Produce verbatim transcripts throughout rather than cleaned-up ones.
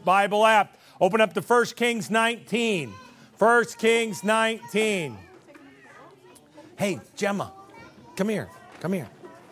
Bible app. Open up to First Kings nineteen. First Kings nineteen. Hey, Gemma, come here. Come here.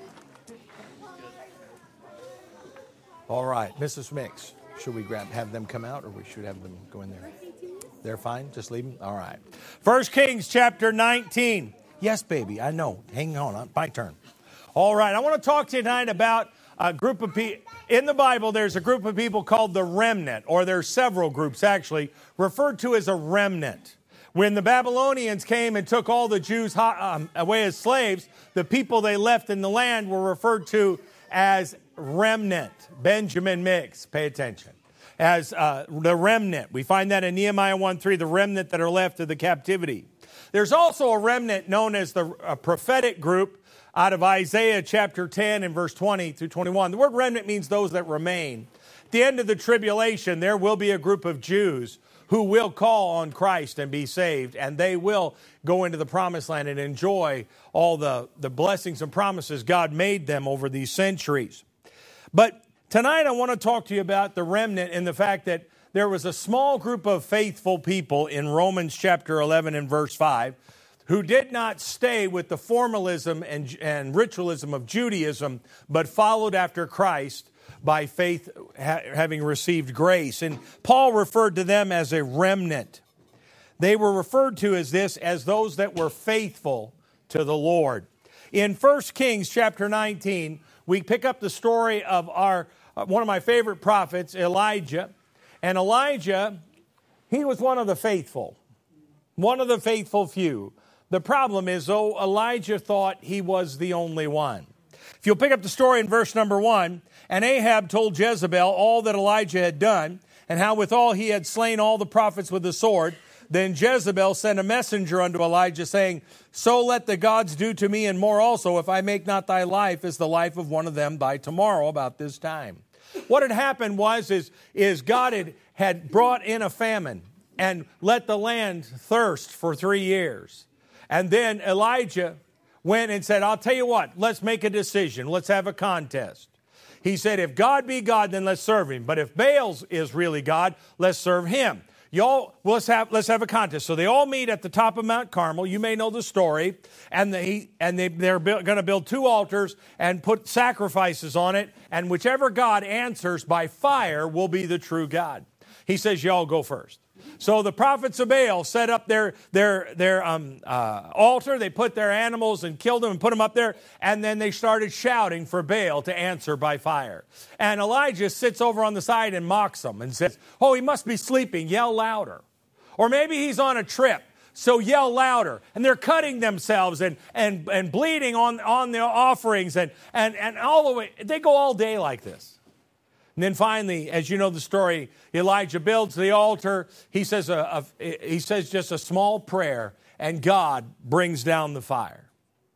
All right, Missus Mix. Should we grab, have them come out, or we should have them go in there? They're fine? Just leave them? All right. First Kings chapter nineteen. Yes, baby, I know. Hang on, my turn. All right, I want to talk to you tonight about a group of people. In the Bible, there's a group of people called the remnant, or there's several groups actually, referred to as a remnant. When the Babylonians came and took all the Jews um, away as slaves, the people they left in the land were referred to as remnant. Benjamin Mix, pay attention. As uh, the remnant. We find that in Nehemiah one three, the remnant that are left of the captivity. There's also a remnant known as the uh, prophetic group out of Isaiah chapter ten and verse twenty through twenty-one. The word remnant means those that remain. At the end of the tribulation, there will be a group of Jews who will call on Christ and be saved, and they will go into the promised land and enjoy all the, the blessings and promises God made them over these centuries. But tonight I want to talk to you about the remnant and the fact that there was a small group of faithful people in Romans chapter eleven and verse five who did not stay with the formalism and, and ritualism of Judaism, but followed after Christ by faith, ha- having received grace. And Paul referred to them as a remnant. They were referred to as this, as those that were faithful to the Lord. In First Kings chapter nineteen, we pick up the story of our uh, one of my favorite prophets, Elijah. And Elijah, he was one of the faithful, one of the faithful few. The problem is, though, Elijah thought he was the only one. If you'll pick up the story in verse number one, and Ahab told Jezebel all that Elijah had done, and how withal he had slain all the prophets with the sword. Then Jezebel sent a messenger unto Elijah, saying, So let the gods do to me and more also, if I make not thy life as the life of one of them by tomorrow about this time. What had happened was, is, is God had, had brought in a famine and let the land thirst for three years. And then Elijah went and said, I'll tell you what, let's make a decision. Let's have a contest. He said, if God be God, then let's serve him. But if Baal is really God, let's serve him. Y'all, well, let's have let's have a contest. So they all meet at the top of Mount Carmel. You may know the story. And they and they they're going to build two altars and put sacrifices on it. And whichever God answers by fire will be the true God. He says, y'all go first. So the prophets of Baal set up their their their um, uh, altar. They put their animals and killed them and put them up there. And then they started shouting for Baal to answer by fire. And Elijah sits over on the side and mocks them and says, oh, he must be sleeping. Yell louder. Or maybe he's on a trip. So yell louder. And they're cutting themselves and and, and bleeding on, on their offerings. And, and, and all the way. They go all day like this. And then finally, as you know the story, Elijah builds the altar. He says a, a, he says just a small prayer, and God brings down the fire.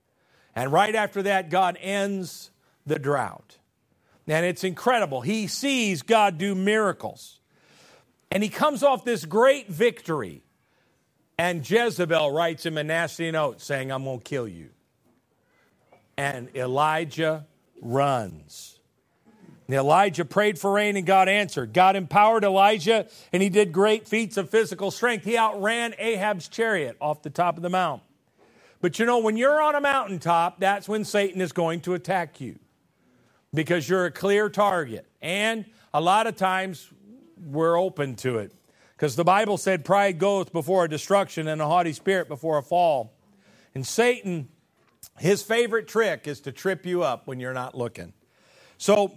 And right after that, God ends the drought. And it's incredible. He sees God do miracles. And he comes off this great victory. And Jezebel writes him a nasty note saying, I'm going to kill you. And Elijah runs. And Elijah prayed for rain and God answered. God empowered Elijah and he did great feats of physical strength. He outran Ahab's chariot off the top of the mount. But you know, when you're on a mountaintop, that's when Satan is going to attack you. Because you're a clear target. And a lot of times we're open to it. Because the Bible said pride goeth before a destruction and a haughty spirit before a fall. And Satan, his favorite trick is to trip you up when you're not looking. So,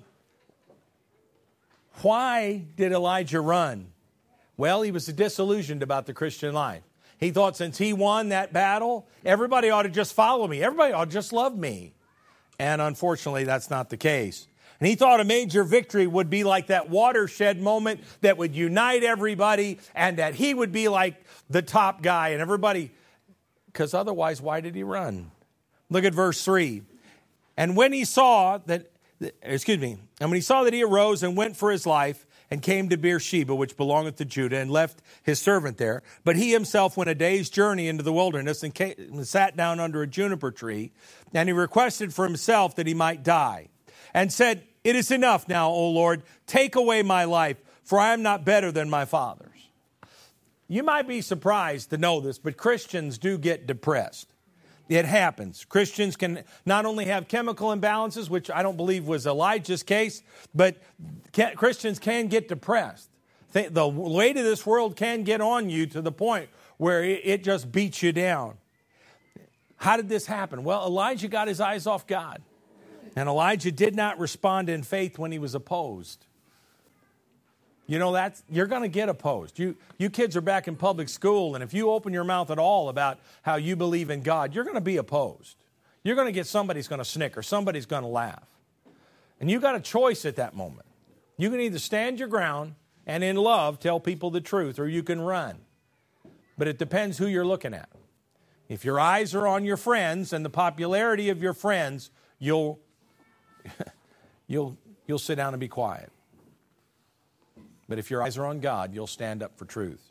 why did Elijah run? Well, he was disillusioned about the Christian life. He thought since he won that battle, everybody ought to just follow me. Everybody ought to just love me. And unfortunately, that's not the case. And he thought a major victory would be like that watershed moment that would unite everybody and that he would be like the top guy and everybody. Because otherwise, why did he run? Look at verse three. And when he saw that Excuse me. And when he saw that he arose and went for his life and came to Beersheba, which belongeth to Judah, and left his servant there. But he himself went a day's journey into the wilderness and, came, and sat down under a juniper tree. And he requested for himself that he might die. And said, It is enough now, O Lord, take away my life. for I am not better than my fathers. You might be surprised to know this, but Christians do get depressed. It happens. Christians can not only have chemical imbalances, which I don't believe was Elijah's case, but can, Christians can get depressed. The weight of this world can get on you to the point where it, it just beats you down. How did this happen? Well, Elijah got his eyes off God. And Elijah did not respond in faith when he was opposed. You know, that's, you're going to get opposed. You, you kids are back in public school, and if you open your mouth at all about how you believe in God, you're going to be opposed. You're going to get somebody's going to snicker, somebody's going to laugh. And you got a choice at that moment. You can either stand your ground and in love tell people the truth, or you can run. But it depends who you're looking at. If your eyes are on your friends and the popularity of your friends, you'll, you'll, you'll sit down and be quiet. But if your eyes are on God, you'll stand up for truth.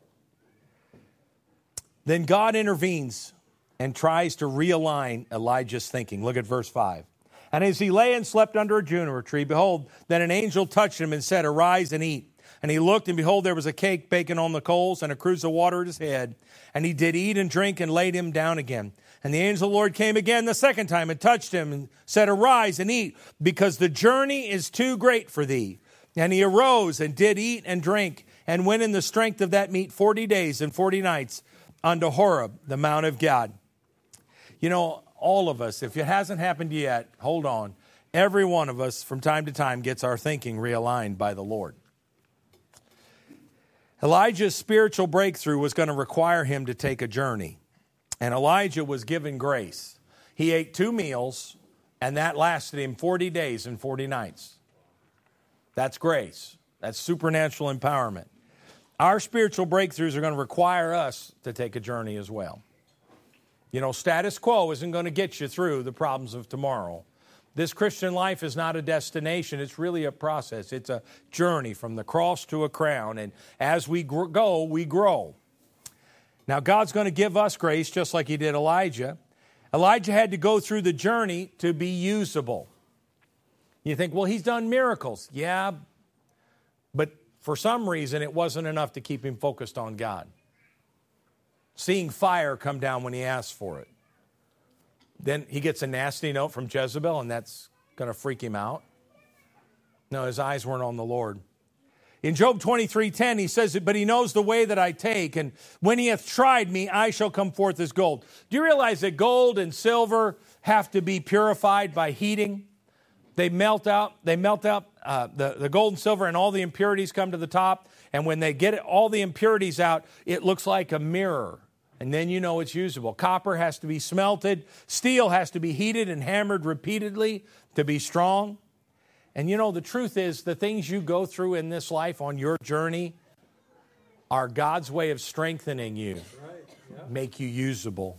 Then God intervenes and tries to realign Elijah's thinking. Look at verse five. And as he lay and slept under a juniper tree, behold, then an angel touched him and said, arise and eat. And he looked, and behold, there was a cake baking on the coals and a cruse of water at his head. And he did eat and drink and laid him down again. And the angel of the Lord came again the second time and touched him and said, arise and eat, because the journey is too great for thee. And he arose and did eat and drink, and went in the strength of that meat forty days and forty nights unto Horeb, the mount of God. You know, all of us, if it hasn't happened yet, hold on. Every one of us from time to time gets our thinking realigned by the Lord. Elijah's spiritual breakthrough was going to require him to take a journey. And Elijah was given grace. He ate two meals, and that lasted him forty days and forty nights. That's grace. That's supernatural empowerment. Our spiritual breakthroughs are going to require us to take a journey as well. You know, status quo isn't going to get you through the problems of tomorrow. This Christian life is not a destination. It's really a process. It's a journey from the cross to a crown. And as we gr- go, we grow. Now, God's going to give us grace just like he did Elijah. Elijah had to go through the journey to be usable. You think, well, he's done miracles. Yeah, but for some reason, it wasn't enough to keep him focused on God. Seeing fire come down when he asked for it. Then he gets a nasty note from Jezebel, and that's going to freak him out. No, his eyes weren't on the Lord. In Job twenty-three ten, he says, but he knows the way that I take, and when he hath tried me, I shall come forth as gold. Do you realize that gold and silver have to be purified by heating? They melt out, they melt out uh, the, the gold and silver, and all the impurities come to the top. And when they get all the impurities out, it looks like a mirror. And then you know it's usable. Copper has to be smelted. Steel has to be heated and hammered repeatedly to be strong. And you know, the truth is, the things you go through in this life on your journey are God's way of strengthening you, right. Yeah. Make you usable.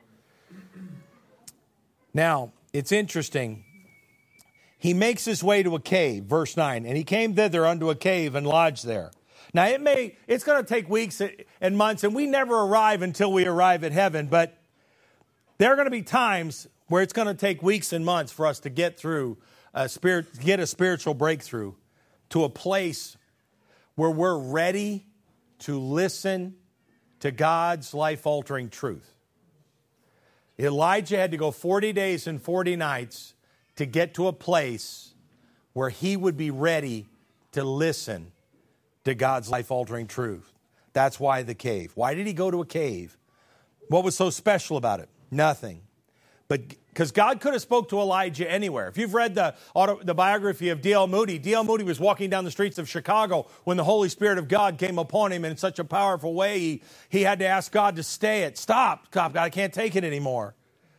Now, it's interesting. He makes his way to a cave, verse nine, and he came thither unto a cave and lodged there. Now, it may, it's going to take weeks and months, and we never arrive until we arrive at heaven, but there are going to be times where it's going to take weeks and months for us to get through, a spirit, get a spiritual breakthrough to a place where we're ready to listen to God's life-altering truth. Elijah had to go forty days and forty nights to get to a place where he would be ready to listen to God's life-altering truth. That's why the cave. Why did he go to a cave? What was so special about it? Nothing. But because God could have spoke to Elijah anywhere. If you've read the, auto, the biography of D L Moody, D L Moody was walking down the streets of Chicago when the Holy Spirit of God came upon him in such a powerful way, he, he had to ask God to stay it. Stop, stop, God, I can't take it anymore.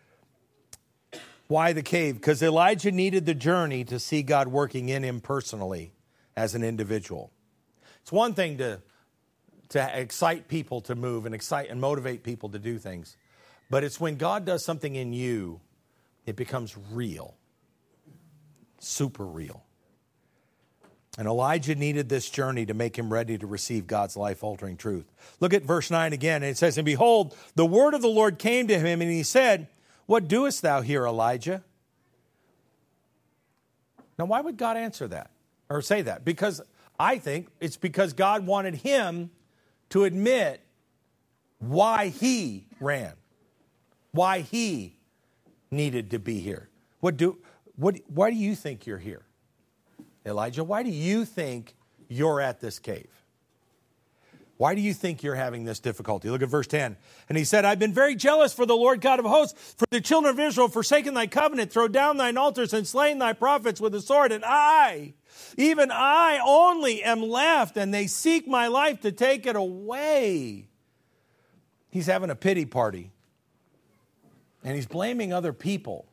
Why the cave? Because Elijah needed the journey to see God working in him personally as an individual. It's one thing to, to excite people to move and excite and motivate people to do things. But it's when God does something in you, it becomes real. Super real. And Elijah needed this journey to make him ready to receive God's life-altering truth. Look at verse nine again. And it says, and behold, the word of the Lord came to him, and he said, what doest thou here, Elijah? Now, why would God answer that or say that? Because I think it's because God wanted him to admit why he ran, why he needed to be here. What do, what, why do you think you're here? Elijah, why do you think you're at this cave? Why do you think you're having this difficulty? Look at verse ten. And he said, I've been very jealous for the Lord God of hosts, for the children of Israel have forsaken thy covenant, thrown down thine altars, and slain thy prophets with the sword. And I, even I only am left, and they seek my life to take it away. He's having a pity party. And he's blaming other people.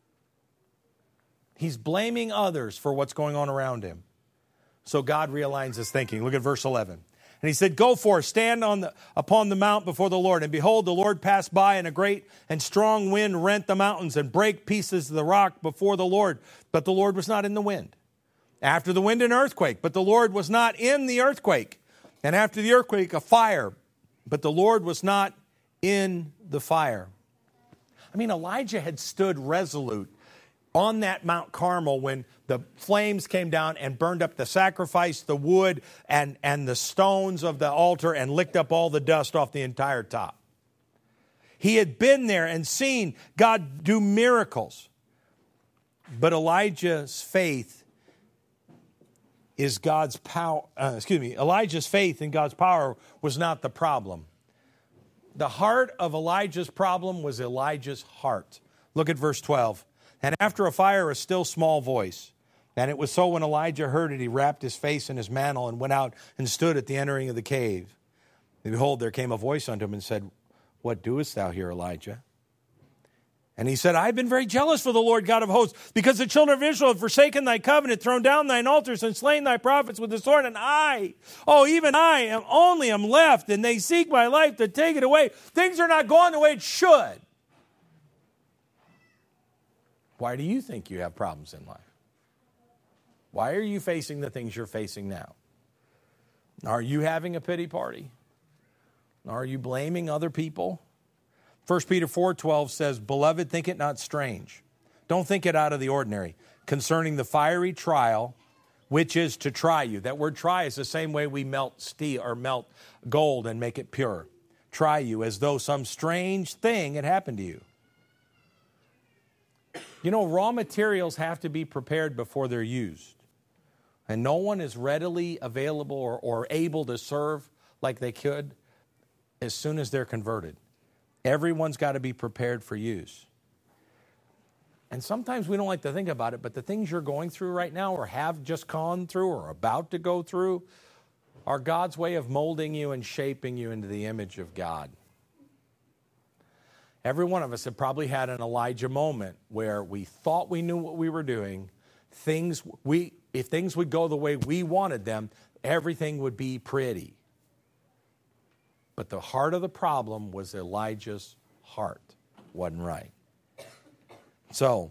He's blaming others for what's going on around him. So God realigns his thinking. Look at verse eleven. And he said, go forth, stand on the, upon the mount before the Lord. And behold, the Lord passed by, and a great and strong wind rent the mountains and brake pieces of the rock before the Lord. But the Lord was not in the wind. After the wind, an earthquake, but the Lord was not in the earthquake. And after the earthquake, a fire, but the Lord was not in the fire. I mean, Elijah had stood resolute on that Mount Carmel when the flames came down and burned up the sacrifice, the wood, and, and the stones of the altar, and licked up all the dust off the entire top. He had been there and seen God do miracles. But Elijah's faith is God's power. Uh, excuse me, Elijah's faith in God's power was not the problem. The heart of Elijah's problem was Elijah's heart. Look at verse twelve. And after a fire, a still small voice. And it was so when Elijah heard it, he wrapped his face in his mantle and went out and stood at the entering of the cave. And behold, there came a voice unto him and said, what doest thou here, Elijah? And he said, I have been very jealous for the Lord God of hosts, because the children of Israel have forsaken thy covenant, thrown down thine altars, and slain thy prophets with the sword. And I, oh, even I am only am left, and they seek my life to take it away. Things are not going the way it should. Why do you think you have problems in life? Why are you facing the things you're facing now? Are you having a pity party? Are you blaming other people? First Peter four twelve says, beloved, think it not strange. Don't think it out of the ordinary. Concerning the fiery trial, which is to try you. That word try is the same way we melt steel or melt gold and make it pure. Try you as though some strange thing had happened to you. You know, raw materials have to be prepared before they're used. And no one is readily available or, or able to serve like they could as soon as they're converted. Everyone's got to be prepared for use. And sometimes we don't like to think about it, but the things you're going through right now or have just gone through or about to go through are God's way of molding you and shaping you into the image of God. Every one of us have probably had an Elijah moment where we thought we knew what we were doing. Things we, if things would go the way we wanted them, everything would be pretty. But the heart of the problem was Elijah's heart wasn't right. So,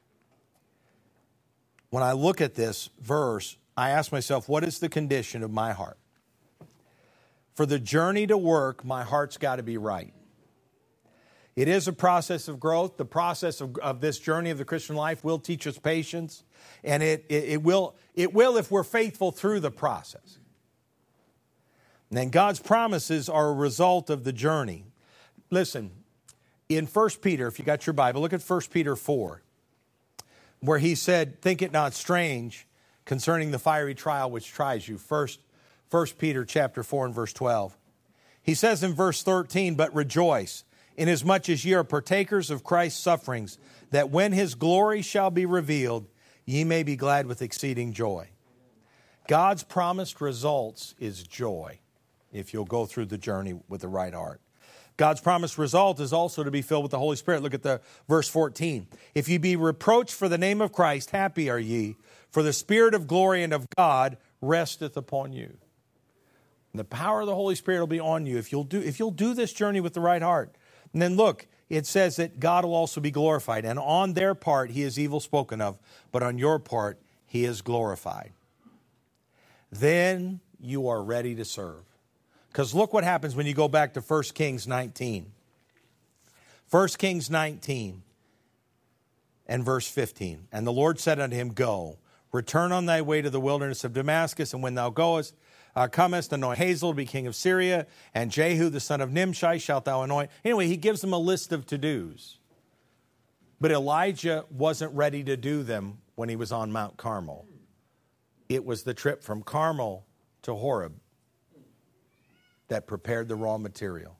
when I look at this verse, I ask myself, what is the condition of my heart? For the journey to work, my heart's got to be right. It is a process of growth. The process of, of this journey of the Christian life will teach us patience, and it, it, it will, it will if we're faithful through the process. And then God's promises are a result of the journey. Listen, in First Peter, if you got your Bible, look at First Peter four, where he said, think it not strange concerning the fiery trial which tries you. First, First Peter chapter four and verse twelve. He says in verse thirteen, but rejoice, inasmuch as ye are partakers of Christ's sufferings, that when his glory shall be revealed, ye may be glad with exceeding joy. God's promised results is joy, if you'll go through the journey with the right heart. God's promised result is also to be filled with the Holy Spirit. Look at the verse fourteen. If ye be reproached for the name of Christ, happy are ye, for the Spirit of glory and of God resteth upon you. And the power of the Holy Spirit will be on you if you'll do, if you'll do this journey with the right heart. And then look, it says that God will also be glorified. And on their part, he is evil spoken of, but on your part, he is glorified. Then you are ready to serve. Because look what happens when you go back to First Kings nineteen. First Kings nineteen and verse fifteen. And the Lord said unto him, go, Return on thy way to the wilderness of Damascus, and when thou goest, uh, comest, anoint Hazael to be king of Syria, and Jehu the son of Nimshi shalt thou anoint. Anyway, he gives them a list of to-dos. But Elijah wasn't ready to do them when he was on Mount Carmel. It was the trip from Carmel to Horeb that prepared the raw material.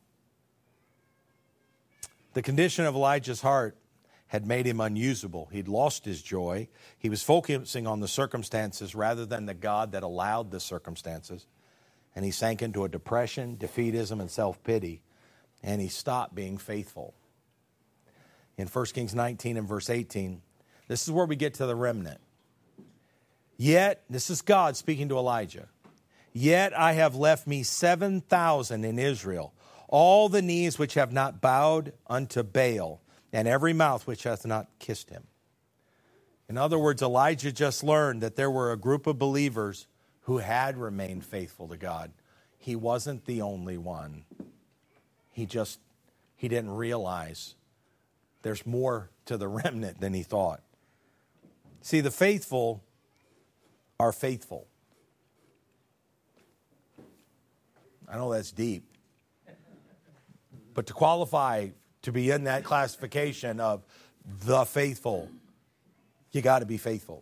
The condition of Elijah's heart had made him unusable. He'd lost his joy. He was focusing on the circumstances rather than the God that allowed the circumstances. And he sank into a depression, defeatism, and self-pity. And he stopped being faithful. In First Kings nineteen and verse eighteen, this is where we get to the remnant. Yet, this is God speaking to Elijah. Yet I have left me seven thousand in Israel, all the knees which have not bowed unto Baal, and every mouth which hath not kissed him. In other words, Elijah just learned that there were a group of believers who had remained faithful to God. He wasn't the only one. He just, he didn't realize there's more to the remnant than he thought. See, the faithful are faithful. I know that's deep. But to qualify to be in that classification of the faithful, you got to be faithful.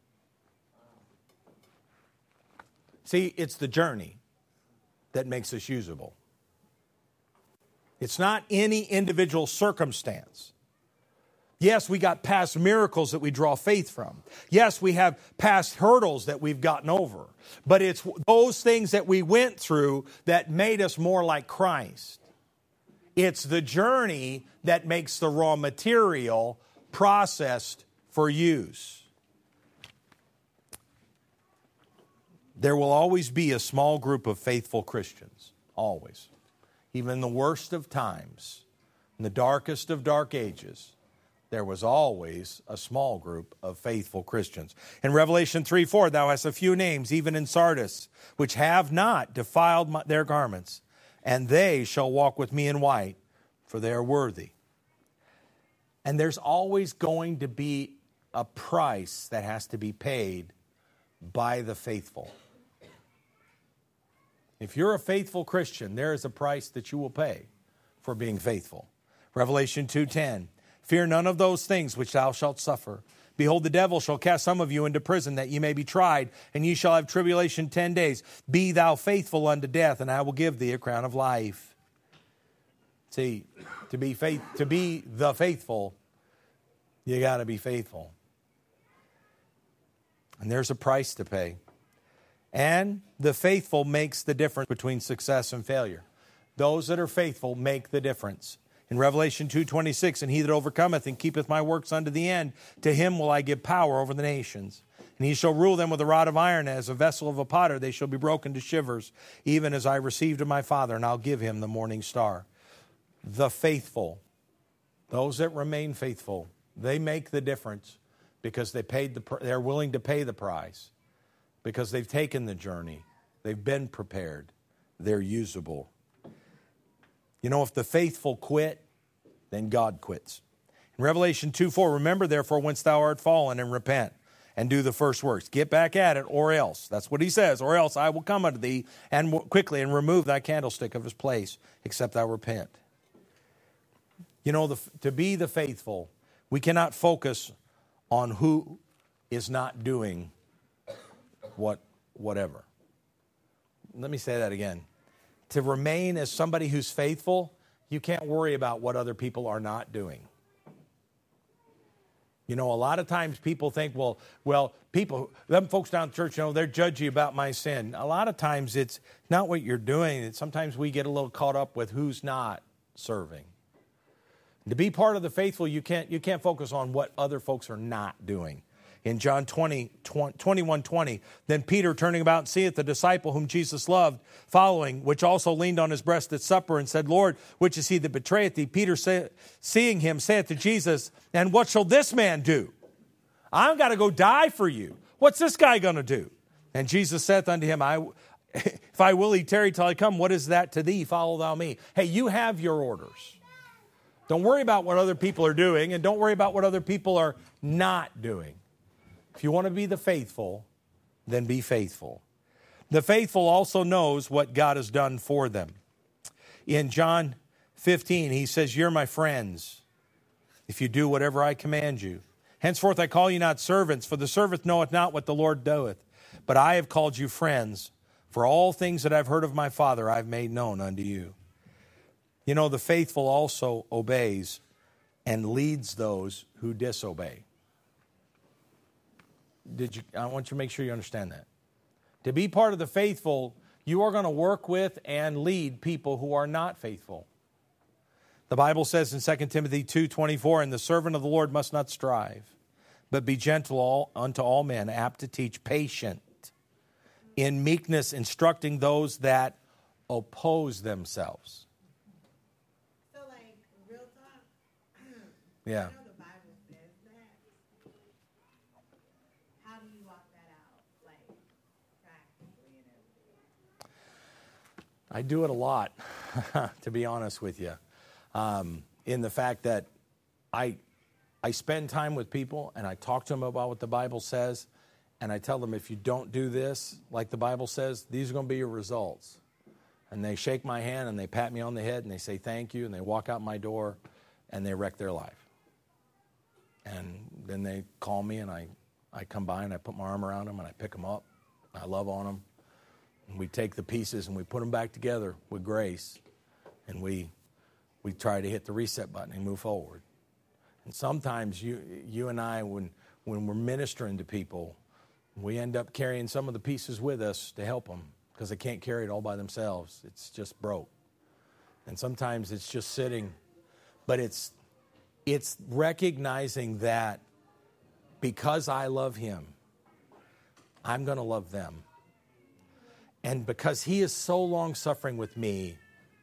See, it's the journey that makes us usable. It's not any individual circumstance. Yes, we got past miracles that we draw faith from. Yes, we have past hurdles that we've gotten over. But it's those things that we went through that made us more like Christ. It's the journey that makes the raw material processed for use. There will always be a small group of faithful Christians. Always. Even in the worst of times, in the darkest of dark ages, there was always a small group of faithful Christians. In Revelation three four, thou hast a few names, even in Sardis, which have not defiled my, their garments, and they shall walk with me in white, for they are worthy. And there's always going to be a price that has to be paid by the faithful. If you're a faithful Christian, there is a price that you will pay for being faithful. Revelation two ten, fear none of those things which thou shalt suffer. Behold, the devil shall cast some of you into prison, that ye may be tried, and ye shall have tribulation ten days. Be thou faithful unto death, and I will give thee a crown of life. See, to be faith, to be the faithful, you got to be faithful. And there's a price to pay. And the faithful makes the difference between success and failure. Those that are faithful make the difference. In Revelation two twenty-six, and he that overcometh and keepeth my works unto the end, to him will I give power over the nations. And he shall rule them with a rod of iron, as a vessel of a potter. They shall be broken to shivers, even as I received of my Father, and I'll give him the morning star. The faithful, those that remain faithful, they make the difference because they paid the, they're willing to pay the price, because they've taken the journey. They've been prepared. They're usable. You know, if the faithful quit, then God quits. In Revelation two four, remember therefore whence thou art fallen, and repent, and do the first works. Get back at it, or else. That's what he says. Or else I will come unto thee and quickly and remove thy candlestick of his place, except thou repent. You know, the, to be the faithful, we cannot focus on who is not doing what, whatever. Let me say that again. To remain as somebody who's faithful, you can't worry about what other people are not doing. You know, a lot of times people think, well, well, people, them folks down at church, you know, they're judgy about my sin. A lot of times it's not what you're doing. It's sometimes we get a little caught up with who's not serving. To be part of the faithful, you can't, you can't focus on what other folks are not doing. In John twenty, twenty-one twenty, then Peter, turning about, and seeth the disciple whom Jesus loved, following, which also leaned on his breast at supper, and said, Lord, which is he that betrayeth thee? Peter, say, seeing him, saith to Jesus, and what shall this man do? I've got to go die for you. What's this guy going to do? And Jesus saith unto him, I, if I will, he tarry till I come. What is that to thee? Follow thou me. Hey, you have your orders. Don't worry about what other people are doing, and don't worry about what other people are not doing. If you want to be the faithful, then be faithful. The faithful also knows what God has done for them. In John fifteen, he says, you're my friends if you do whatever I command you. Henceforth I call you not servants, for the servant knoweth not what the Lord doeth. But I have called you friends, for all things that I've heard of my Father I've made known unto you. You know, the faithful also obeys and leads those who disobey. Did you? I want you to make sure you understand that. To be part of the faithful, you are going to work with and lead people who are not faithful. The Bible says in Second Timothy two twenty-four, and the servant of the Lord must not strive, but be gentle all, unto all men, apt to teach, patient, in meekness, instructing those that oppose themselves. So, like, real talk. Yeah. I know the Bible says that. How do you walk that out, like, practically and everything? I do it a lot, to be honest with you, um, in the fact that I, I spend time with people and I talk to them about what the Bible says, and I tell them, if you don't do this like the Bible says, these are going to be your results. And they shake my hand and they pat me on the head and they say thank you, and they walk out my door and they wreck their life. And then they call me and I, I come by and I put my arm around them and I pick them up. I love on them. And we take the pieces and we put them back together with grace, and we we try to hit the reset button and move forward. And sometimes you you and I, when when we're ministering to people, we end up carrying some of the pieces with us to help them because they can't carry it all by themselves. It's just broke. And sometimes it's just sitting, but it's it's recognizing that because I love him, I'm going to love them. And because he is so long-suffering with me,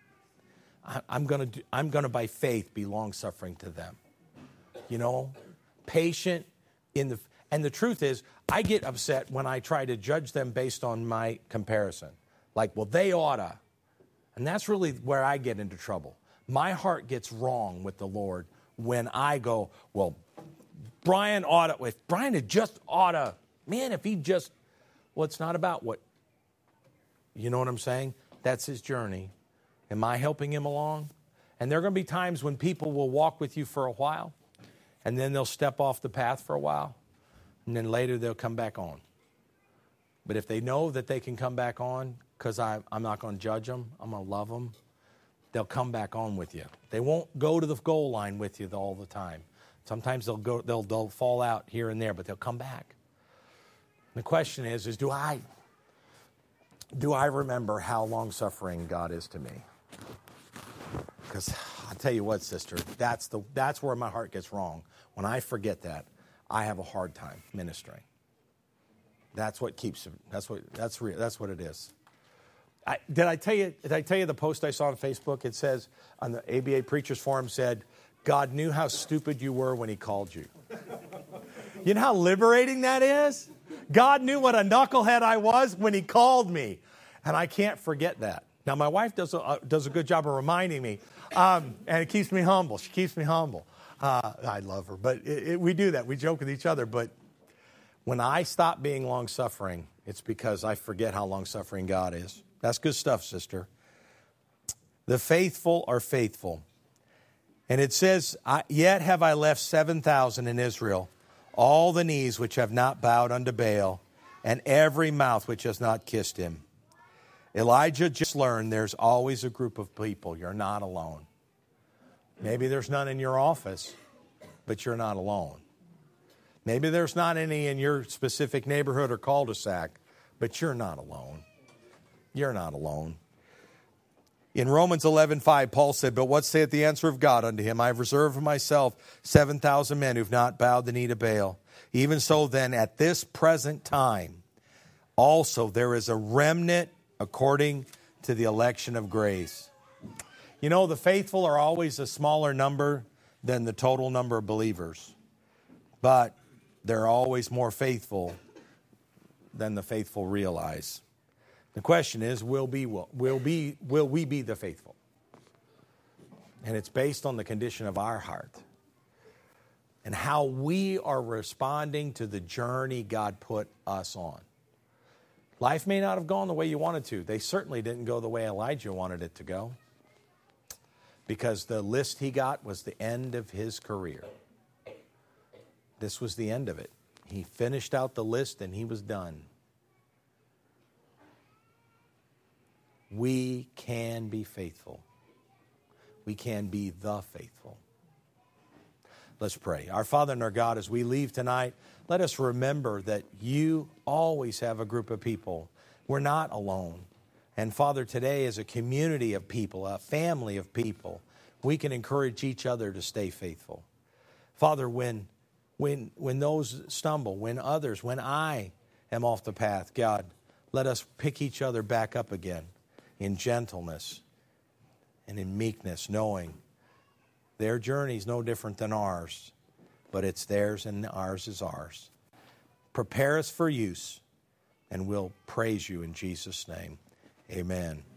I'm going to, I'm going to by faith be long-suffering to them. You know, patient in the, and the truth is, I get upset when I try to judge them based on my comparison. Like, well, they oughta. And that's really where I get into trouble. My heart gets wrong with the Lord when I go, well, Brian oughta, if Brian had just oughta, man, if he just, well, it's not about what, you know what I'm saying? That's his journey. Am I helping him along? And there are going to be times when people will walk with you for a while, and then they'll step off the path for a while, and then later they'll come back on. But if they know that they can come back on, because I'm not going to judge them, I'm going to love them, they'll come back on with you. They won't go to the goal line with you all the time. Sometimes they'll go, they'll, they'll fall out here and there, but they'll come back. The question is, is do I, do I remember how long-suffering God is to me? Because I'll tell you what, sister, that's the that's where my heart gets wrong. When I forget that, I have a hard time ministering. That's what keeps. That's what. That's real. That's what it is. I, did I tell you? Did I tell you the post I saw on Facebook? It says on the A B A Preachers Forum said, "God knew how stupid you were when He called you." You know how liberating that is? God knew what a knucklehead I was when He called me, and I can't forget that. Now my wife does a, uh, does a good job of reminding me, um, and it keeps me humble. She keeps me humble. Uh, I love her, but it, it, we do that. We joke with each other, but when I stop being long-suffering, it's because I forget how long-suffering God is. That's good stuff, sister. The faithful are faithful. And it says, yet have I left seven thousand in Israel, all the knees which have not bowed unto Baal, and every mouth which has not kissed him. Elijah just learned there's always a group of people. You're not alone. Maybe there's none in your office, but you're not alone. Maybe there's not any in your specific neighborhood or cul-de-sac, but you're not alone. You're not alone. In Romans eleven five, Paul said, but what saith the answer of God unto him? I have reserved for myself seven thousand men who have not bowed the knee to Baal. Even so then, at this present time, also there is a remnant according to the election of grace. You know, the faithful are always a smaller number than the total number of believers. But they're always more faithful than the faithful realize. The question is, will be will, will be will we be the faithful? And it's based on the condition of our heart. and how we are responding to the journey God put us on. Life may not have gone the way you wanted to. They certainly didn't go the way Elijah wanted it to go, because the list he got was the end of his career. This was the end of it. He finished out the list and he was done. We can be faithful. We can be the faithful. Let's pray. Our Father and our God, as we leave tonight, let us remember that you always have a group of people. We're not alone. And Father, today as a community of people, a family of people, we can encourage each other to stay faithful. Father, when, when, when those stumble, when others, when I am off the path, God, let us pick each other back up again in gentleness and in meekness, knowing their journey is no different than ours, but it's theirs and ours is ours. Prepare us for use, and we'll praise you in Jesus' name. Amen.